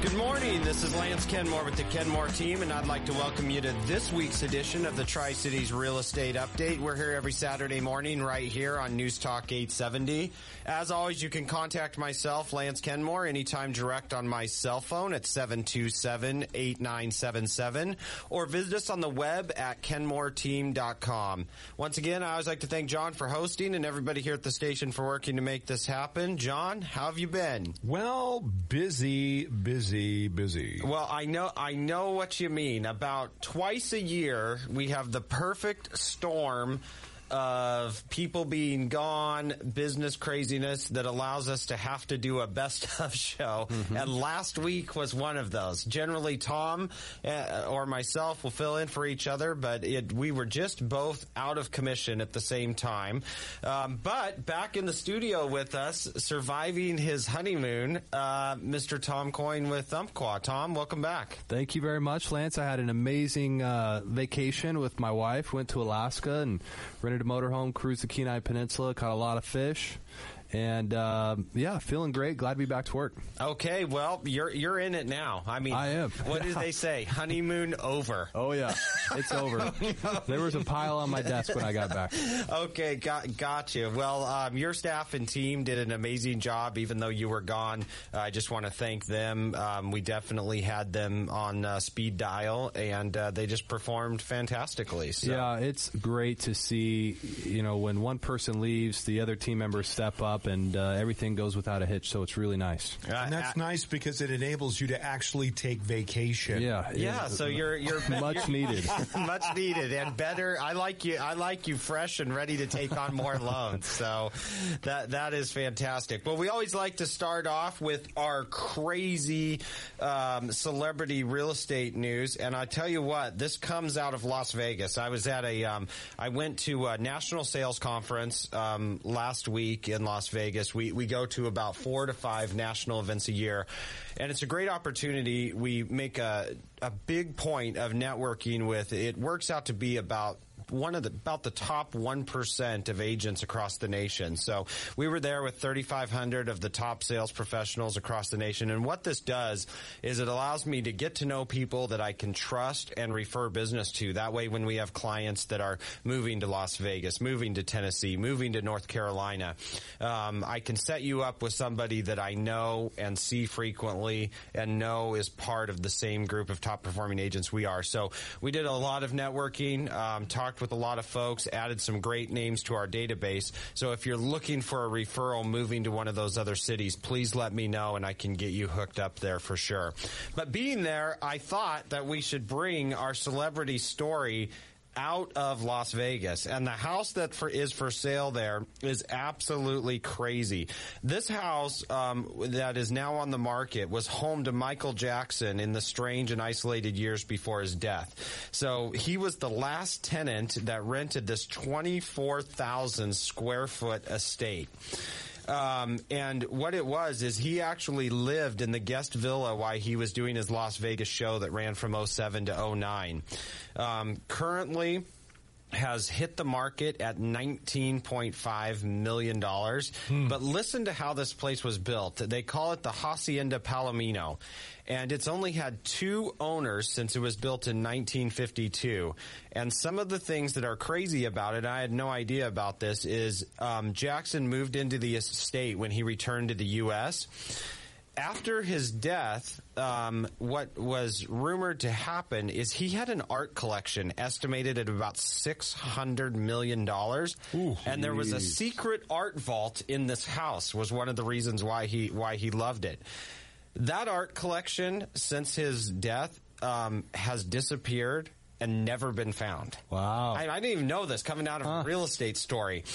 Good morning. This is Lance Kenmore with the Kenmore team, and I'd like to welcome you to this week's edition of the Tri-Cities Real Estate Update. We're here every Saturday morning right here on News Talk 870. As always, you can contact myself, Lance Kenmore, anytime direct on my cell phone at 727-8977, or visit us on the web at kenmoreteam.com. Once again, I always like to thank John for hosting and everybody here at the station for working to make this happen. John, how have you been? Well, busy. Well, I know what you mean. About twice a year, we have the perfect storm of people being gone, business craziness that allows us to have to do a best of show. Mm-hmm. And last week was one of those. Generally, Tom or myself will fill in for each other, but we were just both out of commission at the same time. But back in the studio with us, surviving his honeymoon, Mr. Tom Coyne with Umpqua. Tom, welcome back. Thank you very much, Lance. I had an amazing vacation with my wife. Went to Alaska and rented a motorhome, cruised the Kenai Peninsula, caught a lot of fish, and feeling great. Glad to be back to work. Okay, well, you're in it now. I mean, I am. What did they say? Honeymoon over. Oh yeah, it's over. There was a pile on my desk when I got back. Okay, got you. Well, your staff and team did an amazing job, even though you were gone. I just want to thank them. We definitely had them on speed dial, and they just performed fantastically. So. Yeah, it's great to see. When one person leaves, the other team members step up, and everything goes without a hitch. So it's really nice. And that's nice because it enables you to actually take vacation. Yeah. So you're much needed, much needed, and better. I like you fresh and ready to take on more loans. So that is fantastic. Well, we always like to start off with our crazy celebrity real estate news, and I tell you what, this comes out of Las Vegas. I was at I went to a national sales conference last week in Las Vegas. We go to about 4 to 5 national events a year, and it's a great opportunity. We make a big point of networking with. It works out to be about the top 1% of agents across the nation. So we were there with 3,500 of the top sales professionals across the nation. And what this does is it allows me to get to know people that I can trust and refer business to. That way, when we have clients that are moving to Las Vegas, moving to Tennessee, moving to North Carolina, I can set you up with somebody that I know and see frequently and know is part of the same group of top performing agents we are. So we did a lot of networking, talked with a lot of folks, added some great names to our database. So if you're looking for a referral moving to one of those other cities, please let me know and I can get you hooked up there for sure. But being there, I thought that we should bring our celebrity story out of Las Vegas, and the house that is for sale there is absolutely crazy. This house that is now on the market was home to Michael Jackson in the strange and isolated years before his death. So he was the last tenant that rented this 24,000 square foot estate. And what it was is he actually lived in the guest villa while he was doing his Las Vegas show that ran from 07 to 09. Currently has hit the market at $19.5 million. But listen to how this place was built. They call it the Hacienda Palomino. And it's only had 2 owners since it was built in 1952. And some of the things that are crazy about it, I had no idea about this, is Jackson moved into the estate when he returned to the U.S., after his death, what was rumored to happen is he had an art collection estimated at about $600 million. Ooh, and there was a secret art vault in this house, was one of the reasons why he loved it. That art collection, since his death, has disappeared and never been found. Wow. I didn't even know this coming out of a real estate story.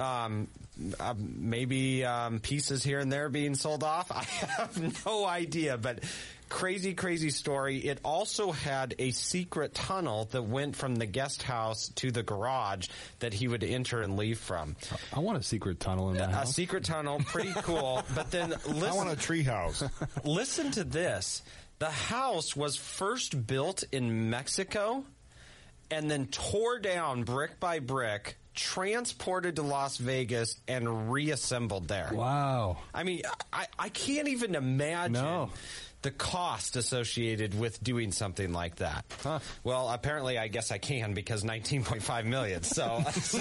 Maybe pieces here and there being sold off. I have no idea, but crazy story. It also had a secret tunnel that went from the guest house to the garage that he would enter and leave from. I want a secret tunnel in my house. A secret tunnel, pretty cool. But then listen, I want a tree house. Listen to this. The house was first built in Mexico and then tore down brick by brick, transported to Las Vegas, and reassembled there. Wow. I mean, I can't even imagine the cost associated with doing something like that. Huh. Well, apparently, I guess I can because $19.5 million. So,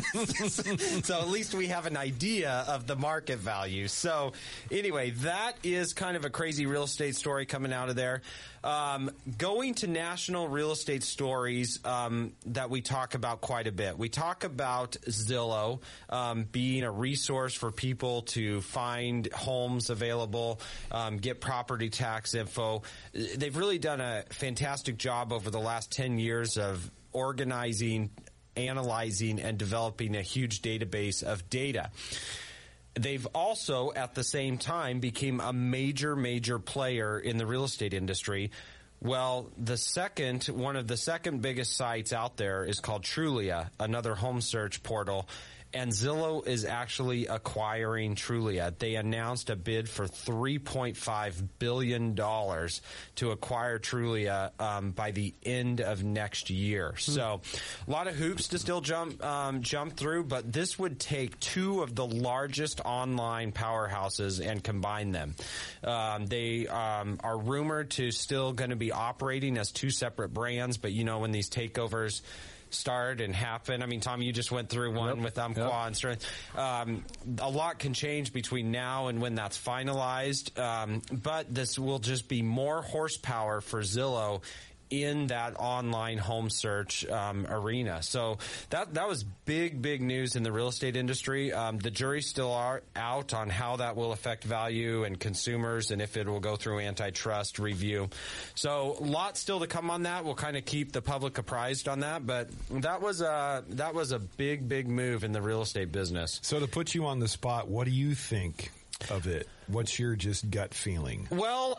so at least we have an idea of the market value. So, anyway, that is kind of a crazy real estate story coming out of there. Going to national real estate stories that we talk about quite a bit. We talk about Zillow being a resource for people to find homes available, get property tax info. They've really done a fantastic job over the last 10 years of organizing, analyzing, and developing a huge database of data. They've also, at the same time, became a major player in the real estate industry. Well, one of the second biggest sites out there is called Trulia, another home search portal. And Zillow is actually acquiring Trulia. They announced a bid for $3.5 billion to acquire Trulia by the end of next year. So a lot of hoops to still jump through, but this would take two of the largest online powerhouses and combine them. They are rumored to still going to be operating as two separate brands, but you know when these takeovers start and happen. I mean, Tom, you just went through one with Umpqua and Strength. A lot can change between now and when that's finalized, but this will just be more horsepower for Zillow in that online home search arena. So that was big news in the real estate industry. The jury's still out on how that will affect value and consumers and if it will go through antitrust review. So a lot still to come on that. We'll kind of keep the public apprised on that, but that was a big move in the real estate business. So to put you on the spot, what do you think of it? What's your just gut feeling? Well,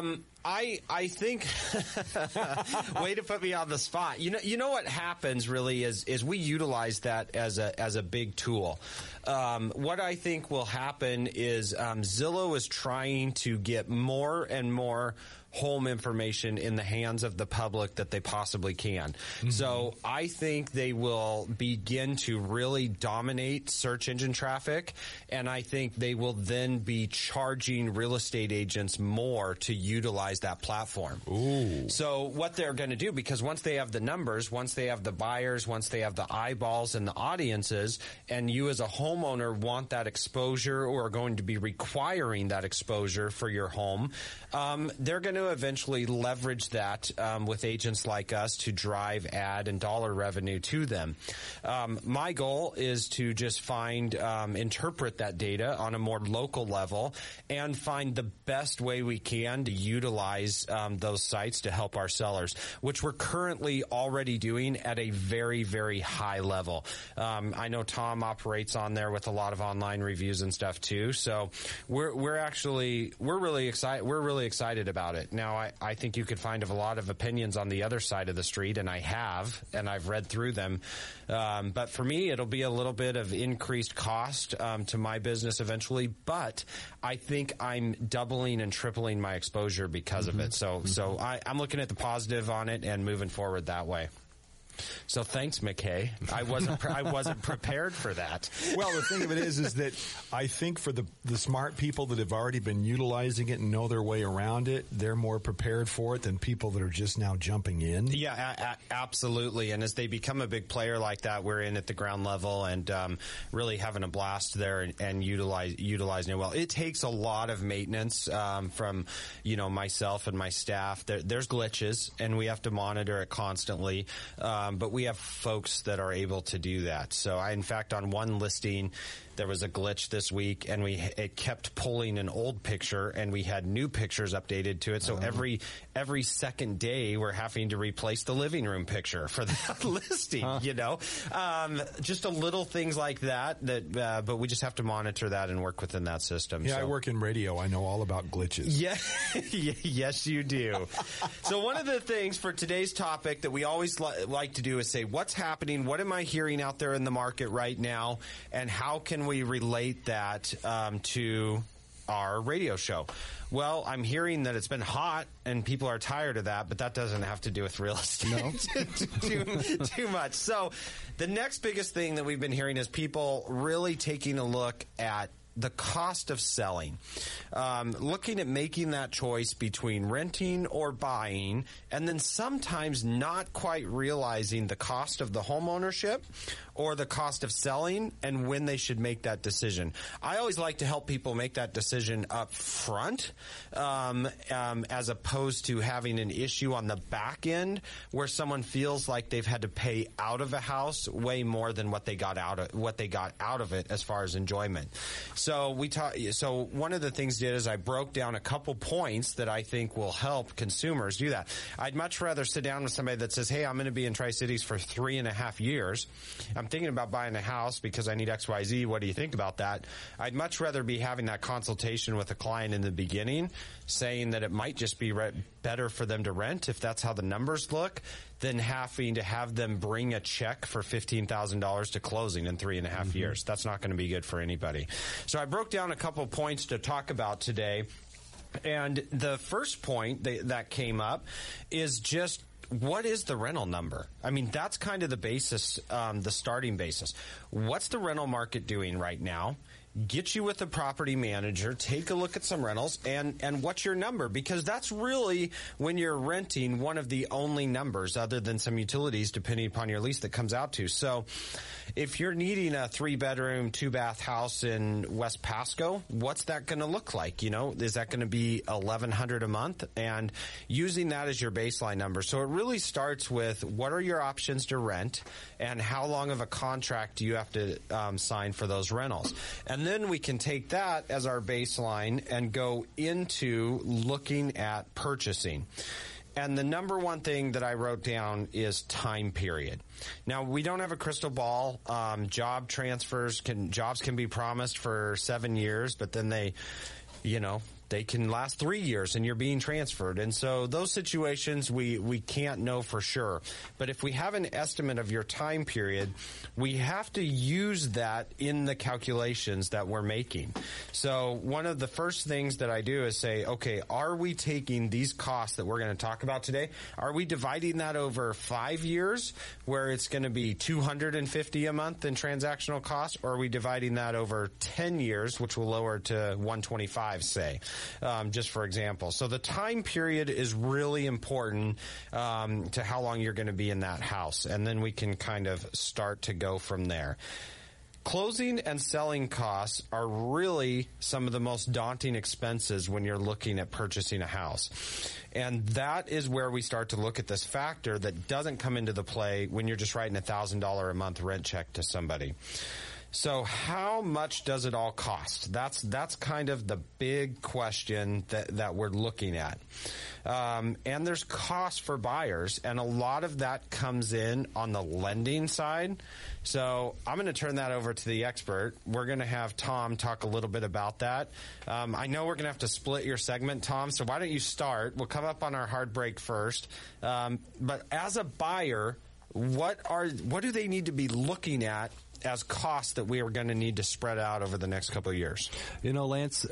I think way to put me on the spot. You know what happens really is we utilize that as a big tool. What I think will happen is Zillow is trying to get more and more home information in the hands of the public that they possibly can. Mm-hmm. So I think they will begin to really dominate search engine traffic, and I think they will then be charging real estate agents more to utilize that platform. Ooh. So what they're going to do, because once they have the numbers, once they have the buyers, once they have the eyeballs and the audiences, and you as a homeowner want that exposure or are going to be requiring that exposure for your home, they're going to eventually leverage that with agents like us to drive ad and dollar revenue to them. My goal is to just interpret that data on a more local level and find the best way we can to utilize those sites to help our sellers, which we're currently already doing at a very high level. I know Tom operates on there with a lot of online reviews and stuff too. So we're really excited. We're really excited about it. Now, I think you could find a lot of opinions on the other side of the street, and I've read through them. But for me, it'll be a little bit of increased cost to my business eventually. But I think I'm doubling and tripling my exposure because of it. So I'm looking at the positive on it and moving forward that way. So thanks, McKay. I wasn't prepared for that. Well, the thing of it is that I think for the smart people that have already been utilizing it and know their way around it, they're more prepared for it than people that are just now jumping in. Yeah, absolutely. And as they become a big player like that, we're in at the ground level and really having a blast there and utilizing it well. It takes a lot of maintenance from myself and my staff. There's glitches, and we have to monitor it constantly. But we have folks that are able to do that. So in fact, on one listing, there was a glitch this week, and it kept pulling an old picture, and we had new pictures updated to it. So every second day, we're having to replace the living room picture for that listing. Just a little things like that. But we just have to monitor that and work within that system. Yeah, I work in radio. I know all about glitches. Yeah, yes, you do. So one of the things for today's topic that we always like to do is say, what's happening? What am I hearing out there in the market right now? And how can we relate that to our radio show? Well, I'm hearing that it's been hot and people are tired of that, but that doesn't have to do with real estate too much. So the next biggest thing that we've been hearing is people really taking a look at the cost of selling. Looking at making that choice between renting or buying, and then sometimes not quite realizing the cost of the home ownership or the cost of selling and when they should make that decision. I always like to help people make that decision up front, as opposed to having an issue on the back end where someone feels like they've had to pay out of a house way more than what they got out of it as far as enjoyment. So So one of the things did is I broke down a couple points that I think will help consumers do that. I'd much rather sit down with somebody that says, "Hey, I'm going to be in Tri-Cities for 3.5 years. I'm thinking about buying a house because I need XYZ. What do you think about that?" I'd much rather be having that consultation with a client in the beginning, saying that it might just be better for them to rent if that's how the numbers look, than having to have them bring a check for $15,000 to closing in 3.5 years. That's not going to be good for anybody. So I broke down a couple points to talk about today. And the first point that came up is just, what is the rental number? I mean, that's kind of the basis, the starting basis. What's the rental market doing right now? Get you with a property manager, take a look at some rentals, and what's your number? Because that's really, when you're renting, one of the only numbers other than some utilities, depending upon your lease, that comes out to. So if you're needing a 3-bedroom, 2-bath house in West Pasco, what's that going to look like? You know, is that going to be $1,100 a month? And using that as your baseline number. So it really starts with, what are your options to rent, and how long of a contract do you have to sign for those rentals? And then we can take that as our baseline and go into looking at purchasing. And the number one thing that I wrote down is time period. Now, we don't have a crystal ball. Job transfers jobs can be promised for 7 years, but then they can last 3 years and you're being transferred. And so those situations we can't know for sure. But if we have an estimate of your time period, we have to use that in the calculations that we're making. So one of the first things that I do is say, okay, are we taking these costs that we're going to talk about today? Are we dividing that over 5 years where it's going to be $250 a month in transactional costs? Or are we dividing that over 10 years, which will lower to $125, say? Just for example. So the time period is really important to how long you're going to be in that house. And then we can kind of start to go from there. Closing and selling costs are really some of the most daunting expenses when you're looking at purchasing a house. And that is where we start to look at this factor that doesn't come into the play when you're just writing $1,000 a month rent check to somebody. So how much does it all cost? That's kind of the big question that we're looking at. And there's costs for buyers, and a lot of that comes in on the lending side. So I'm going to turn that over to the expert. We're going to have Tom talk a little bit about that. I know we're going to have to split your segment, Tom, so why don't you start? We'll come up on our hard break first. But as a buyer, what do they need to be looking at as costs that we are going to need to spread out over the next couple of years? You know, Lance,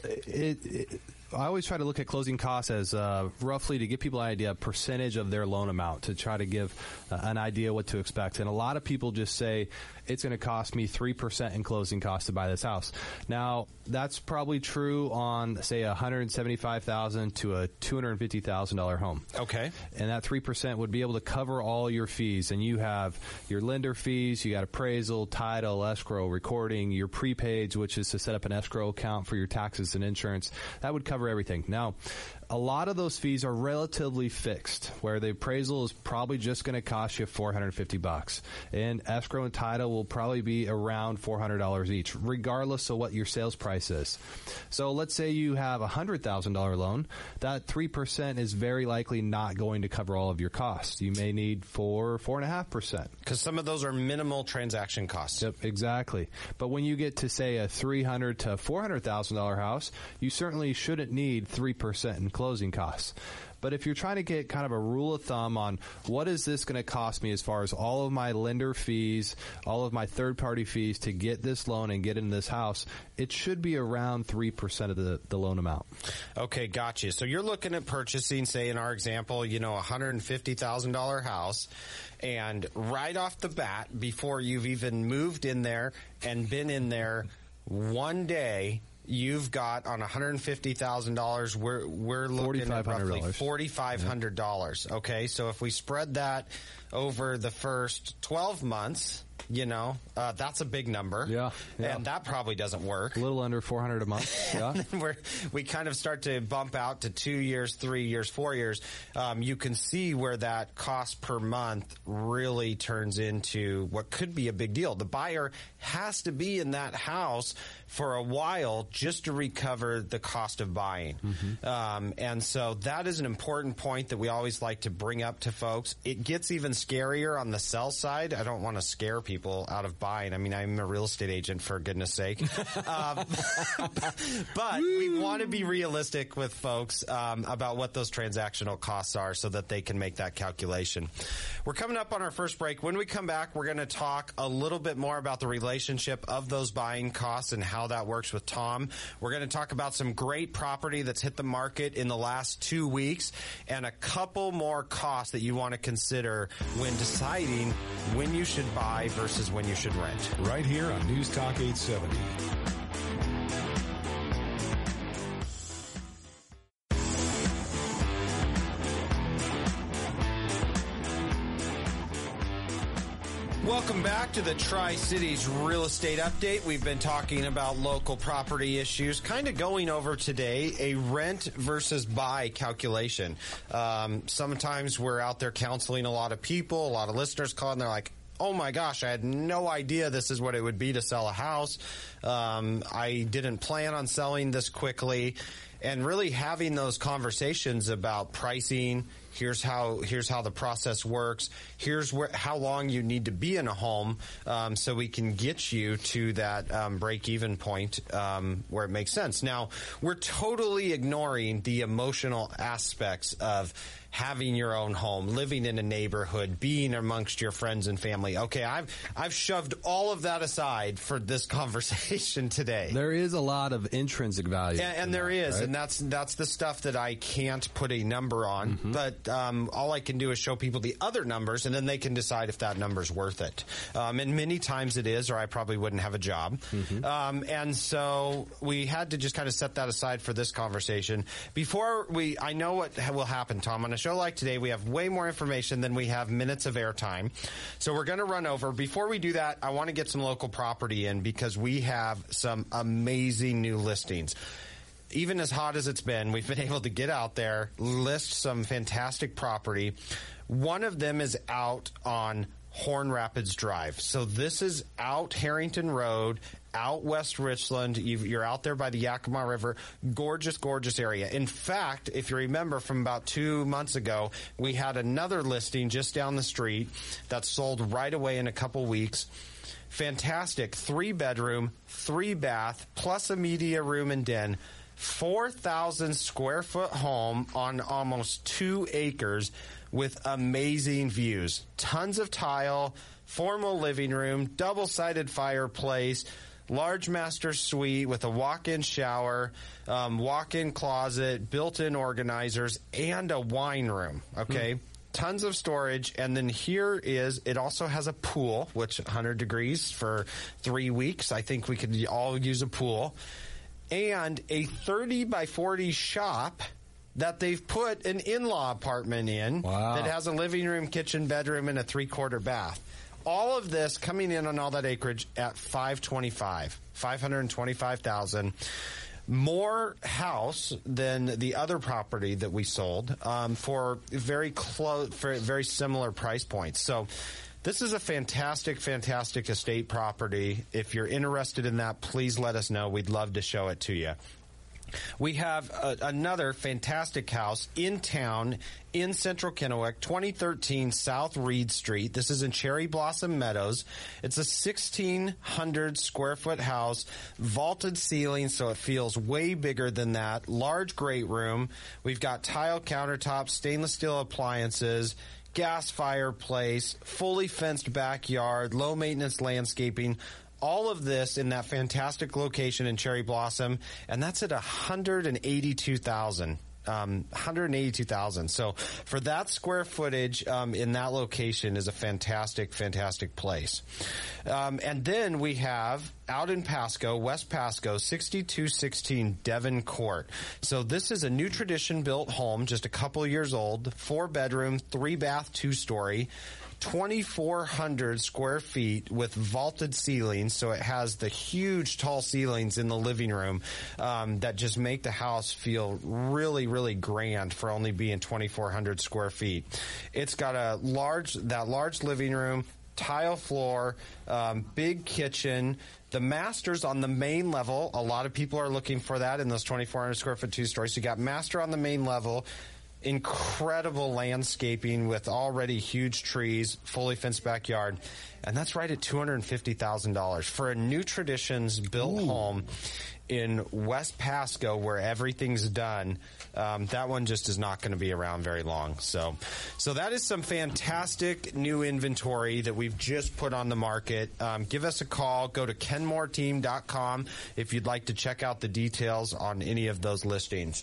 I always try to look at closing costs as roughly to give people an idea, percentage of their loan amount, to try to give an idea what to expect. And a lot of people just say, it's going to cost me 3% in closing costs to buy this house. Now, that's probably true on, say, a $175,000 to a $250,000 home. Okay. And that 3% would be able to cover all your fees. And you have your lender fees, you got appraisal, title, escrow, recording, your prepaids, which is to set up an escrow account for your taxes and insurance. That would cover everything. Now, a lot of those fees are relatively fixed, where the appraisal is probably just going to cost you $450, and escrow and title will probably be around $400 each, regardless of what your sales price is. So let's say you have a $100,000 loan. That 3% is very likely not going to cover all of your costs. You may need 4.5%. Because some of those are minimal transaction costs. Yep, exactly. But when you get to, say, a $300,000 to $400,000 house, you certainly shouldn't need 3% in closing costs. But if you're trying to get kind of a rule of thumb on what is this going to cost me as far as all of my lender fees, all of my third-party fees to get this loan and get into this house, it should be around 3% of the loan amount. Okay, gotcha. So you're looking at purchasing, say in our example, a $150,000 house, and right off the bat, before you've even moved in there and been in there one day, you've got on $150,000, we're looking at roughly $4,500. Okay, so if we spread that over the first 12 months, that's a big number. Yeah. And that probably doesn't work. A little under $400 a month. Yeah. And then we kind of start to bump out to 2 years, 3 years, 4 years. You can see where that cost per month really turns into what could be a big deal. The buyer has to be in that house for a while just to recover the cost of buying. And so that is an important point that we always like to bring up to folks. It gets even scarier on the sell side. I don't want to scare people out of buying. I mean, I'm a real estate agent, for goodness sake. But we want to be realistic with folks about what those transactional costs are so that they can make that calculation. We're coming up on our first break. When we come back, we're going to talk a little bit more about the relationship of those buying costs and how that works with Tom. We're going to talk about some great property that's hit the market in the last 2 weeks and a couple more costs that you want to consider when deciding when you should buy versus when you should rent. Right here on News Talk 870. Welcome back to the Tri-Cities Real Estate Update. We've been talking about local property issues, kind of going over today a rent versus buy calculation. Sometimes we're out there counseling a lot of people, a lot of listeners call, and they're like, oh my gosh, I had no idea this is what it would be to sell a house. I didn't plan on selling this quickly. And really having those conversations about pricing, here's how the process works, here's how long you need to be in a home so we can get you to that break-even point where it makes sense. Now, we're totally ignoring the emotional aspects of having your own home, living in a neighborhood, being amongst your friends and family. Okay, I've shoved all of that aside for this conversation today. There is a lot of intrinsic value. And there is, right? And that's the stuff that I can't put a number on. But all I can do is show people the other numbers, and then they can decide if that number's worth it. And many times it is, or I probably wouldn't have a job. And so we had to just kind of set that aside for this conversation. I know what will happen, Tom. On a show like today, we have way more information than we have minutes of airtime. So we're going to run over. Before we do that, I want to get some local property in because we have some amazing new listings. Even as hot as it's been, we've been able to get out there, list some fantastic property. One of them is out on Horn Rapids Drive. So this is out Harrington Road, out West Richland. You're out there by the Yakima River. Gorgeous, gorgeous area. In fact, if you remember from about 2 months ago, we had another listing just down the street that sold right away in a couple weeks. Fantastic. 3-bedroom, 3-bath, plus a media room and den. 4,000 square foot home on almost 2 acres with amazing views. Tons of tile, formal living room, double-sided fireplace, large master suite with a walk-in shower, walk-in closet, built-in organizers, and a wine room. Okay. Tons of storage, and then it also has a pool, which 100 degrees for 3 weeks. I think we could all use a pool. And a 30 by 40 shop that they've put an in-law apartment in. Wow. That has a living room, kitchen, bedroom, and a 3/4 bath. All of this coming in on all that acreage at $525,000. More house than the other property that we sold for very similar price points. So this is a fantastic, fantastic estate property. If you're interested in that, please let us know. We'd love to show it to you. We have another fantastic house in town in Central Kennewick, 2013 South Reed Street. This is in Cherry Blossom Meadows. It's a 1,600 square foot house, vaulted ceiling, so it feels way bigger than that. Large great room. We've got tile countertops, stainless steel appliances, gas fireplace, fully fenced backyard, low maintenance landscaping. All of this in that fantastic location in Cherry Blossom, and that's at $182,000. $182,000. So for that square footage in that location is a fantastic, fantastic place. And then we have out in Pasco, West Pasco, 6216 Devon Court. So this is a new tradition built home, just a couple years old, 4-bedroom, 3-bath, 2-story. 2,400 square feet with vaulted ceilings, so it has the huge tall ceilings in the living room that just make the house feel really, really grand for only being 2,400 square feet. It's got that large living room, tile floor, big kitchen. The master's on the main level. A lot of people are looking for that in those 2,400 square foot 2-stories. So you got master on the main level. Incredible landscaping with already huge trees, fully fenced backyard. And that's right at $250,000 for a new traditions built home in West Pasco where everything's done. That one just is not going to be around very long. So that is some fantastic new inventory that we've just put on the market. Give us a call. Go to kenmoreteam.com if you'd like to check out the details on any of those listings.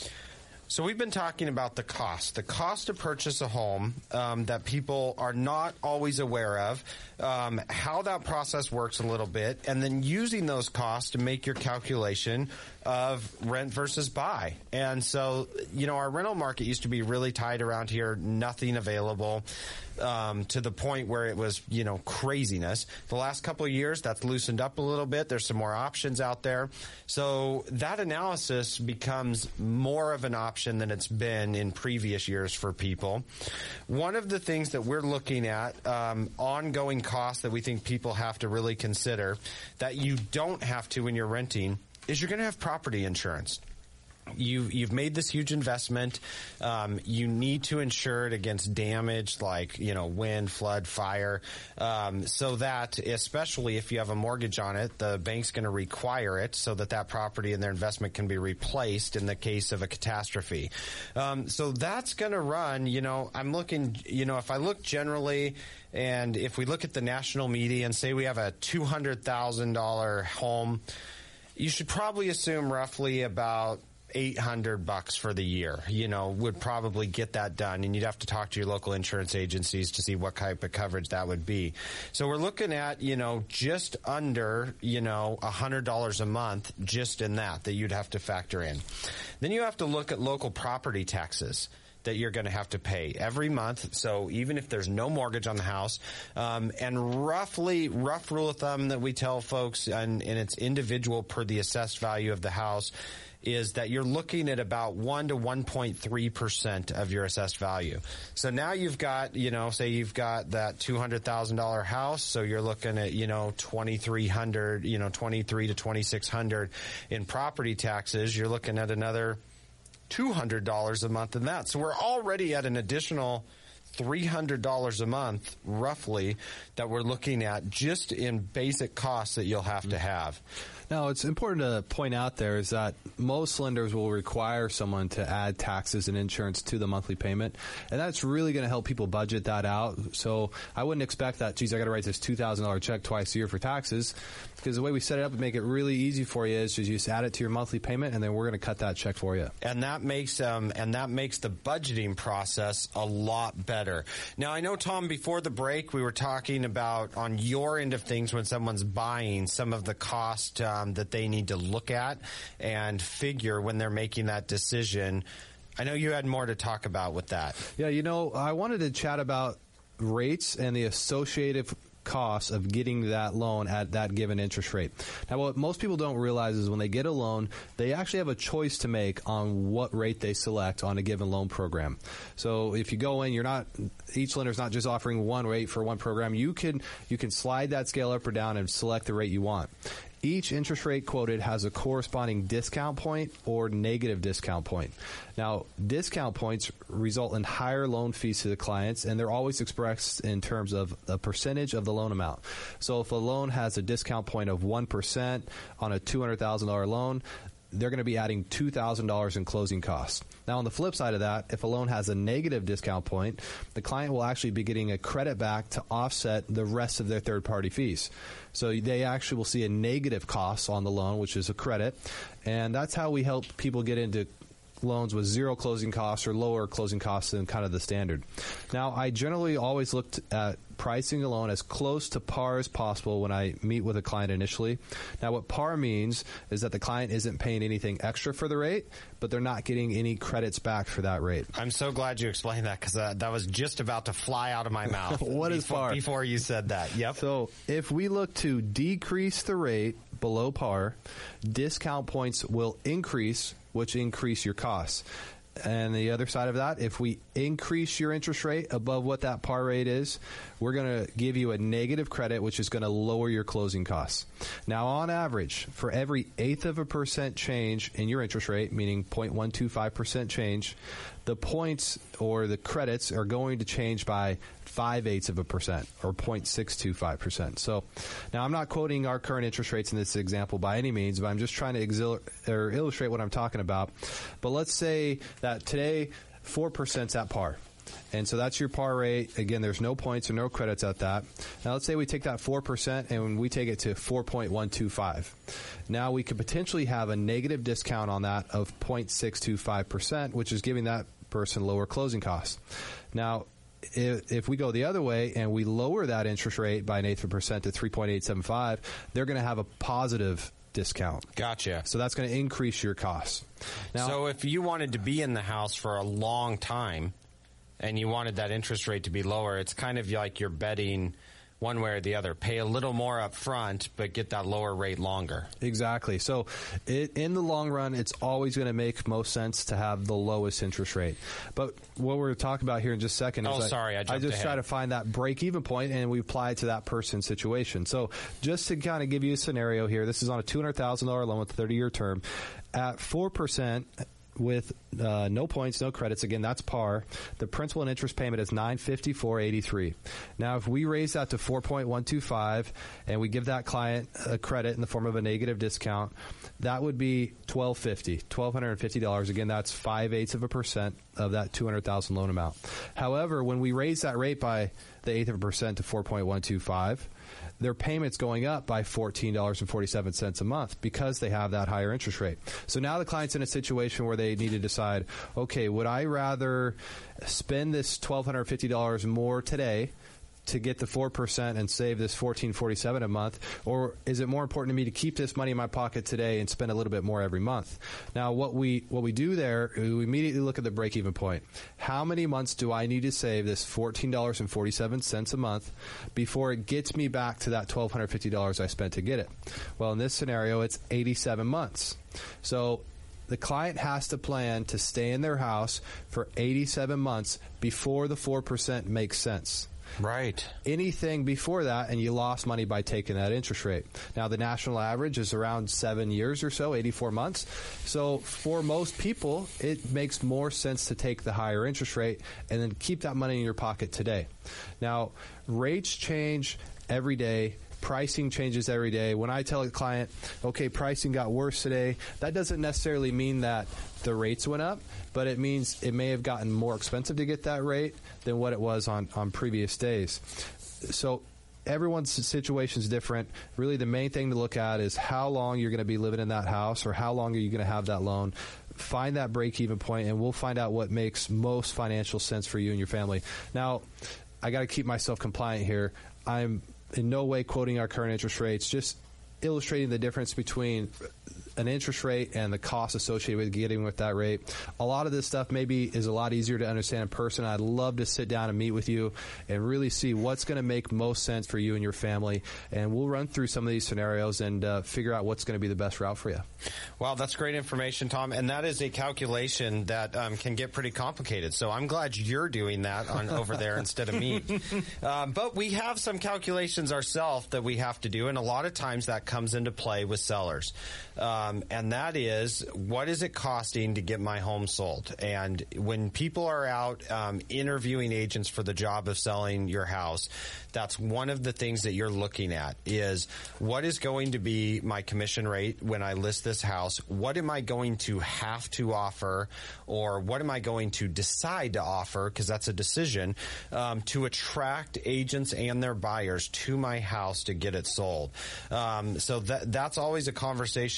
So we've been talking about the cost to purchase a home that people are not always aware of, how that process works a little bit, and then using those costs to make your calculation of rent versus buy. And so, our rental market used to be really tight around here, nothing available, to the point where it was, craziness. The last couple of years, that's loosened up a little bit. There's some more options out there. So that analysis becomes more of an option than it's been in previous years for people. One of the things that we're looking at, ongoing costs that we think people have to really consider that you don't have to when you're renting, is you're going to have property insurance. You've made this huge investment. You need to insure it against damage like, wind, flood, fire, so that, especially if you have a mortgage on it, the bank's going to require it so that property and their investment can be replaced in the case of a catastrophe. So that's going to run, I'm looking, if I look generally, and if we look at the national media and say we have a $200,000 home, you should probably assume roughly about $800 for the year, would probably get that done. And you'd have to talk to your local insurance agencies to see what type of coverage that would be. So we're looking at, just under, $100 a month just in that you'd have to factor in. Then you have to look at local property taxes that you're going to have to pay every month. So even if there's no mortgage on the house, and rough rule of thumb that we tell folks, and it's individual per the assessed value of the house, is that you're looking at about 1 to 1.3% of your assessed value. So now you've got, say you've got that $200,000 house, so you're looking at, $2,300, $2,300 to $2,600 in property taxes. You're looking at another $200 a month in that. So we're already at an additional $300 a month, roughly, that we're looking at just in basic costs that you'll have to have. Now, it's important to point out there is that most lenders will require someone to add taxes and insurance to the monthly payment, and that's really going to help people budget that out. So I wouldn't expect that, I got to write this $2,000 check twice a year for taxes, because the way we set it up and make it really easy for you is you just add it to your monthly payment, and then we're going to cut that check for you. And that makes the budgeting process a lot better. Now, I know, Tom, before the break, we were talking about on your end of things when someone's buying some of the cost that they need to look at and figure when they're making that decision. I know you had more to talk about with that. Yeah, I wanted to chat about rates and the associated costs of getting that loan at that given interest rate. Now, what most people don't realize is when they get a loan, they actually have a choice to make on what rate they select on a given loan program. So if you go in, each lender's not just offering one rate for one program. You can slide that scale up or down and select the rate you want. Each interest rate quoted has a corresponding discount point or negative discount point. Now, discount points result in higher loan fees to the clients, and they're always expressed in terms of a percentage of the loan amount. So if a loan has a discount point of 1% on a $200,000 loan, they're going to be adding $2,000 in closing costs. Now, on the flip side of that, if a loan has a negative discount point, the client will actually be getting a credit back to offset the rest of their third-party fees. So they actually will see a negative cost on the loan, which is a credit, and that's how we help people get into loans with zero closing costs or lower closing costs than kind of the standard. Now, I generally always looked at pricing a loan as close to par as possible when I meet with a client initially. Now, what par means is that the client isn't paying anything extra for the rate, but they're not getting any credits back for that rate. I'm so glad you explained that, because that was just about to fly out of my mouth. What is par? Before you said that. Yep. So if we look to decrease the rate below par, discount points will increase, which increase your costs. And the other side of that, if we increase your interest rate above what that par rate is, we're going to give you a negative credit, which is going to lower your closing costs. Now, on average, for every 1/8% change in your interest rate, meaning 0.125% change, the points or the credits are going to change by 0.5% or 0.625%. So now I'm not quoting our current interest rates in this example by any means, but I'm just trying to illustrate what I'm talking about. But let's say that today 4%'s at par. And so that's your par rate. Again, there's no points or no credits at that. Now, let's say we take that 4% and we take it to 4.125. Now, we could potentially have a negative discount on that of 0.625%, which is giving that person lower closing costs. Now, if we go the other way and we lower that interest rate by 1/8% to 3.875, they're going to have a positive discount. Gotcha. So that's going to increase your costs. Now, so if you wanted to be in the house for a long time and you wanted that interest rate to be lower, it's kind of like you're betting one way or the other. Pay a little more up front, but get that lower rate longer. Exactly. So in the long run, it's always going to make most sense to have the lowest interest rate. But what we're talking about here in just a second is I just try to find that break-even point, and we apply it to that person's situation. So just to kind of give you a scenario here, this is on a $200,000 loan with a 30-year term. At 4%, with no points, no credits, again, that's par, the principal and interest payment is $954.83. Now, if we raise that to 4.125 and we give that client a credit in the form of a negative discount, that would be $1,250. Again, that's 0.5% of that $200,000 loan amount. However, when we raise that rate by the 0.8% to 4.125, their payment's going up by $14.47 a month because they have that higher interest rate. So now the client's in a situation where they need to decide, okay, would I rather spend this $1,250 more today to get the 4% and save this $14.47 a month, or is it more important to me to keep this money in my pocket today and spend a little bit more every month? Now, what we do there, we immediately look at the break-even point. How many months do I need to save this $14.47 a month before it gets me back to that $1,250 I spent to get it? Well, in this scenario, it's 87 months. So the client has to plan to stay in their house for 87 months before the 4% makes sense. Right. Anything before that, and you lost money by taking that interest rate. Now, the national average is around 7 years or so, 84 months. So for most people, it makes more sense to take the higher interest rate and then keep that money in your pocket today. Now, rates change every day. Pricing changes every day. When I tell a client, okay, pricing got worse today, that doesn't necessarily mean that the rates went up, but it means it may have gotten more expensive to get that rate than what it was on previous days. So everyone's situation is different. Really, the main thing to look at is how long you're going to be living in that house, or how long are you going to have that loan. Find that break-even point, and we'll find out what makes most financial sense for you and your family. Now, I got to keep myself compliant here. I'm in no way quoting our current interest rates, just illustrating the difference between an interest rate and the cost associated with getting with that rate. A lot of this stuff maybe is a lot easier to understand in person. I'd love to sit down and meet with you and really see what's going to make most sense for you and your family. And we'll run through some of these scenarios and figure out what's going to be the best route for you. Well, that's great information, Tom. And that is a calculation that can get pretty complicated. So I'm glad you're doing that over there instead of me. But we have some calculations ourselves that we have to do. And a lot of times that comes into play with sellers. And that is, what is it costing to get my home sold? And when people are out interviewing agents for the job of selling your house, that's one of the things that you're looking at is, what is going to be my commission rate when I list this house? What am I going to have to offer, or what am I going to decide to offer, because that's a decision, to attract agents and their buyers to my house to get it sold? So that's always a conversation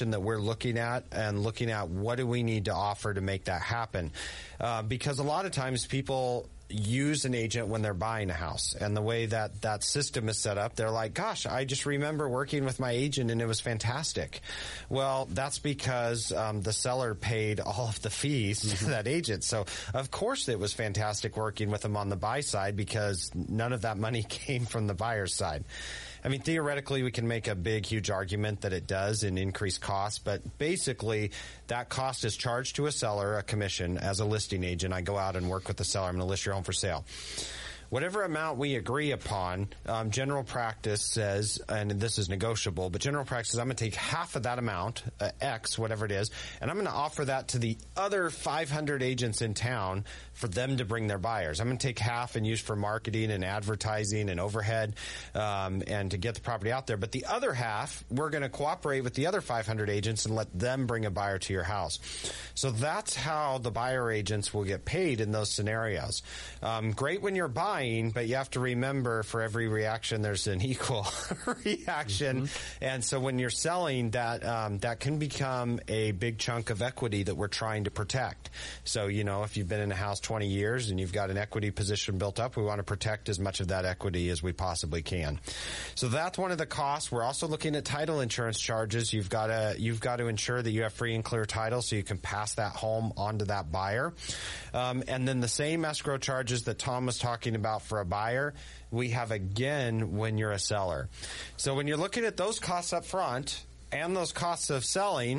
situation that we're looking at and looking at what do we need to offer to make that happen. Because a lot of times people use an agent when they're buying a house, and the way that that system is set up, they're like, gosh, I just remember working with my agent and it was fantastic. Well, that's because the seller paid all of the fees to that agent. So of course it was fantastic working with them on the buy side, because none of that money came from the buyer's side. I mean, theoretically, we can make a big, huge argument that it does in increased costs, but basically that cost is charged to a seller, a commission. As a listing agent, I go out and work with the seller. I'm going to list your home for sale. Whatever amount we agree upon, general practice says, and this is negotiable, but general practice says I'm going to take half of that amount, X, whatever it is, and I'm going to offer that to the other 500 agents in town for them to bring their buyers. I'm going to take half and use for marketing and advertising and overhead and to get the property out there. But the other half, we're going to cooperate with the other 500 agents and let them bring a buyer to your house. So that's how the buyer agents will get paid in those scenarios. Great when you're buying, but you have to remember for every reaction, there's an equal reaction. And so when you're selling, that can become a big chunk of equity that we're trying to protect. So, you know, if you've been in a house 20 years and you've got an equity position built up, we want to protect as much of that equity as we possibly can. So that's one of the costs. We're also looking at title insurance charges. You've got to ensure that you have free and clear title so you can pass that home on to that buyer. And then the same escrow charges that Tom was talking about for a buyer, we have again when you're a seller. So when you're looking at those costs up front and those costs of selling,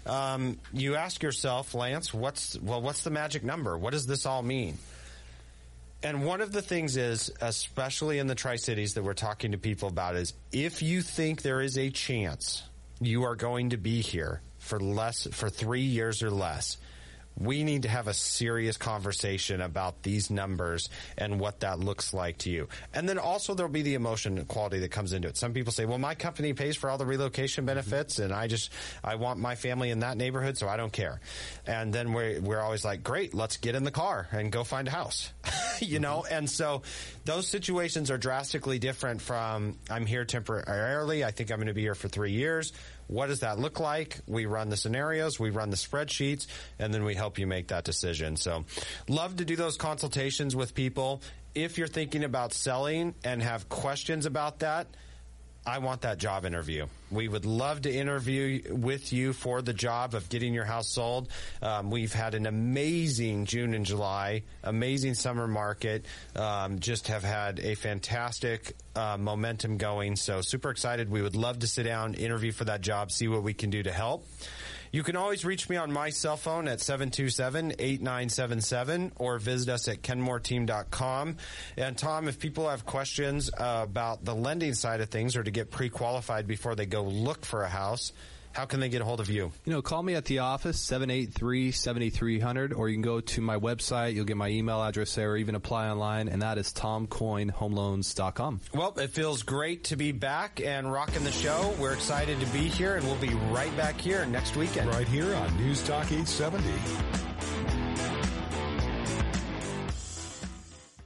you ask yourself, Lance, what's the magic number? What does this all mean? And one of the things is, especially in the Tri-Cities that we're talking to people about, is if you think there is a chance you are going to be here for 3 years or less, we need to have a serious conversation about these numbers and what that looks like to you. And then also there'll be the emotion quality that comes into it. Some people say, well, my company pays for all the relocation benefits and I want my family in that neighborhood, so I don't care. And then we're always like, great, let's get in the car and go find a house. You know, and so those situations are drastically different from I'm here temporarily. I think I'm going to be here for 3 years. What does that look like? We run the scenarios, we run the spreadsheets, and then we help you make that decision. So love to do those consultations with people. If you're thinking about selling and have questions about that, I want that job interview. We would love to interview with you for the job of getting your house sold. We've had an amazing June and July, amazing summer market, just have had a fantastic momentum going. So super excited. We would love to sit down, interview for that job, see what we can do to help. You can always reach me on my cell phone at 727-8977 or visit us at kenmoreteam.com. And Tom, if people have questions about the lending side of things or to get pre-qualified before they go look for a house, how can they get a hold of you? You know, call me at the office, 783-7300, or you can go to my website. You'll get my email address there, or even apply online, and that is tomcoynehomeloans.com. Well, it feels great to be back and rocking the show. We're excited to be here, and we'll be right back here next weekend. Right here on News Talk 870.